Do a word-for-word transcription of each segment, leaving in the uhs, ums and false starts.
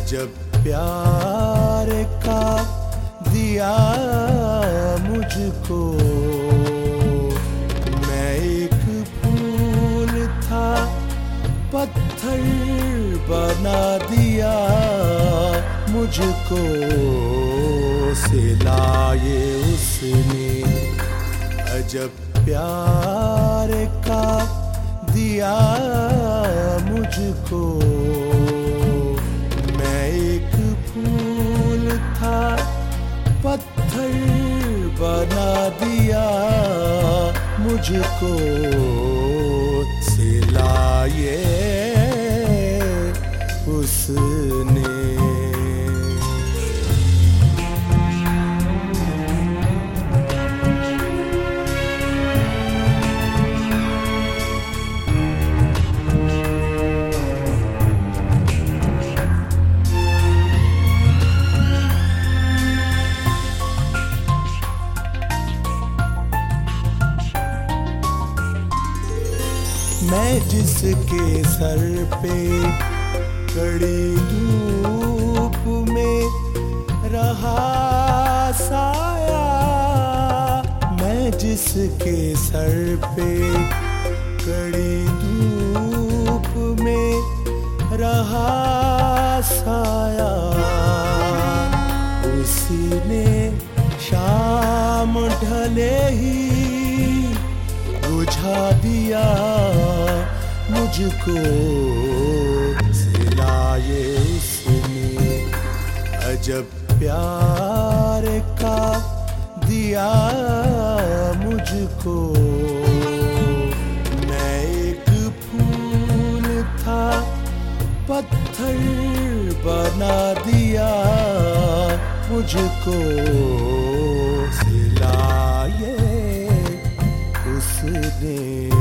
अजब प्यार का दिया मुझको, मैं एक फूल था पत्थर बना दिया मुझको, सिलाए उसने अजब प्यार का दिया मुझको, मैं एक फूल था पत्थर बना दिया मुझको, सिलाए उसने। मैं जिसके सर पे कड़ी धूप में रहा साया, मैं जिसके सर पे कड़ी धूप में रहा साया, उसी ने शाम ढले ही बुझा दिया मुझको, सिलाए उसने अजब प्यार का दिया मुझको, मैं एक फूल था पत्थर बना दिया मुझको, सिलाए उसने।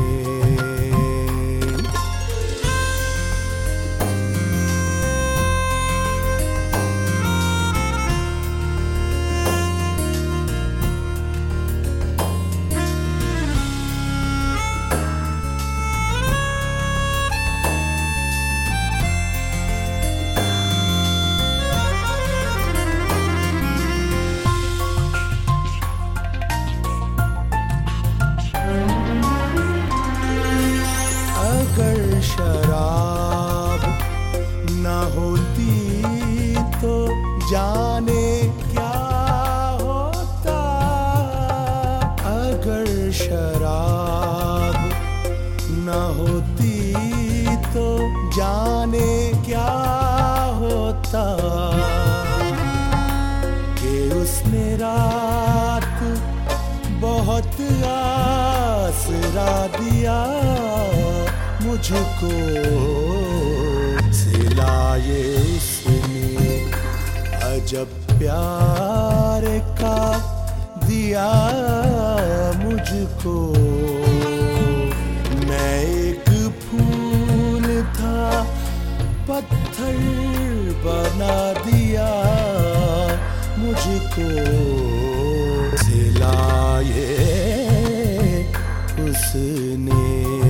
अगर शराब न होती तो जाने क्या होता, अगर शराब न होती तो जाने क्या होता, कि उसने रात बहुत आसरा दिया मुझको, सिलाए उसने अजब प्यार का दिया मुझको, मैं एक फूल था पत्थर बना दिया मुझको, सिलाए उसने।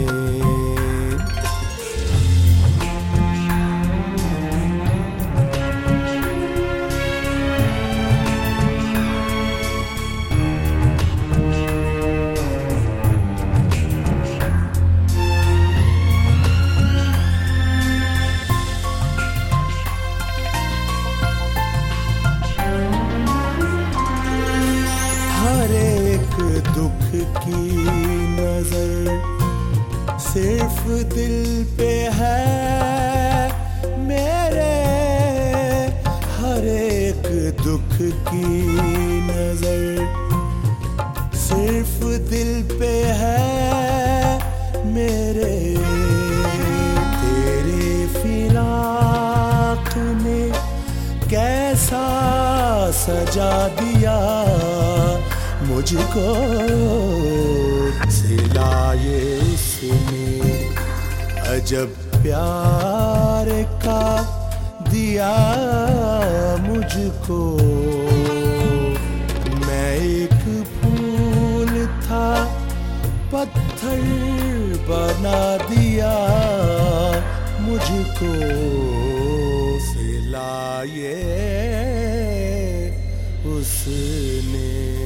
हर एक दुख की नजर सिर्फ दिल पे है मेरे, हर एक दुख की नजर सिर्फ दिल पे है मेरे, तेरे फिराक ने कैसा सजा दिया मुझको, सिलाए उसने अजब प्यार का दिया मुझको, मैं एक फूल था पत्थर बना दिया मुझको, सिला मिलाए उसने।